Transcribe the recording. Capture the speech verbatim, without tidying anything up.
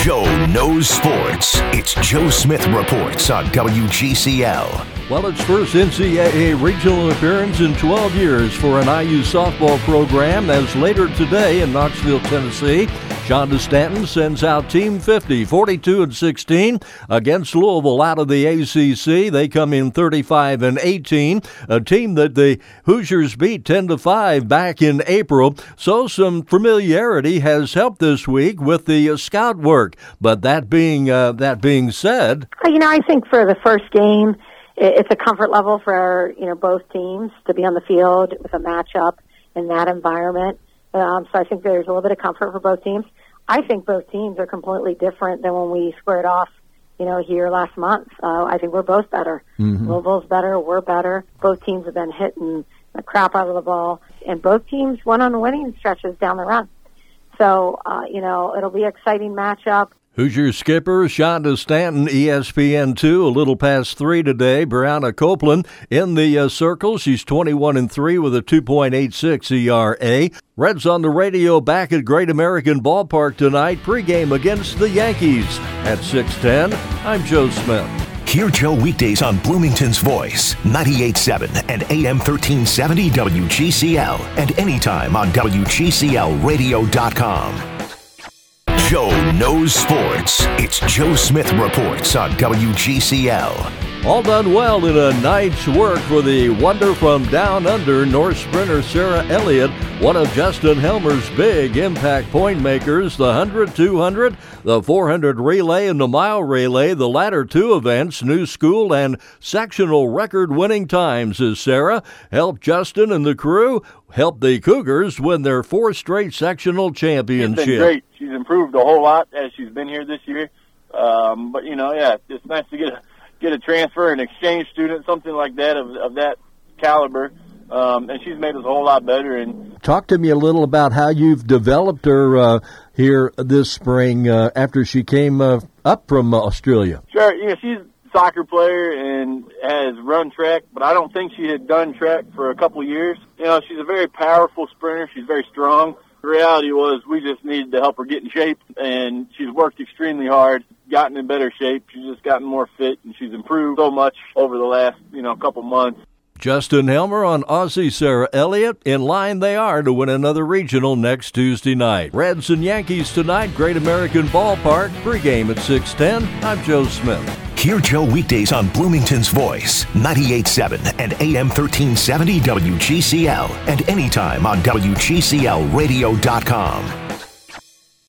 Joe knows sports. It's Joe Smith Reports on W G C L. Well, it's first N C double A regional appearance in twelve years for an I U softball program, as later today in Knoxville, Tennessee, Shonda Stanton sends out Team fifty, forty-two and sixteen against Louisville out of the A C C. They come in thirty-five and eighteen, a team that the Hoosiers beat ten to five back in April. So some familiarity has helped this week with the uh, scout work. But that being uh, that being said, you know, I think for the first game, it's a comfort level for, you know, both teams to be on the field with a matchup in that environment. Um, so I think there's a little bit of comfort for both teams. I think both teams are completely different than when we squared off, you know, here last month. Uh, I think we're both better. Mm-hmm. Louisville's better. We're better. Both teams have been hitting the crap out of the ball, and both teams went on winning stretches down the run. So, uh, you know, it'll be an exciting matchup. Hoosier skipper Shonda Stanton, E S P N two, a little past three today. Brianna Copeland in the uh, circle. She's twenty-one and three with a two point eight six E R A. Reds on the radio back at Great American Ballpark tonight. Pregame against the Yankees at six ten. I'm Joe Smith. Hear Joe weekdays on Bloomington's Voice, ninety-eight point seven and A M thirteen seventy W G C L, and anytime on W G C L radio dot com. Joe knows sports. It's Joe Smith Reports on W G C L. All done well in a night's work for the wonder from down under, North sprinter Sarah Elliott, one of Justin Helmer's big impact point makers. The one hundred, two hundred, the four hundred relay, and the mile relay, the latter two events, new school and sectional record-winning times as Sarah helped Justin and the crew help the Cougars win their fourth straight sectional championship. She's been great. She's improved a whole lot as she's been here this year. Um, but, you know, yeah, it's nice to get a get a transfer, an exchange student, something like that of, of that caliber. Um, and she's made us a whole lot better. And talk to me a little about how you've developed her uh, here this spring uh, after she came uh, up from Australia. Sure. You know, she's a soccer player and has run track, but I don't think she had done track for a couple of years. You know, she's a very powerful sprinter. She's very strong. The reality was we just needed to help her get in shape, and she's worked extremely hard, gotten in better shape. She's just gotten more fit, and she's improved so much over the last, you know, couple months. Justin Helmer on Aussie Sarah Elliott. In line they are to win another regional next Tuesday night. Reds and Yankees tonight, Great American Ballpark. Pregame at six ten. I'm Joe Smith. Hear Joe weekdays on Bloomington's Voice, ninety-eight point seven and A M thirteen seventy W G C L, and anytime on W G C L radio dot com.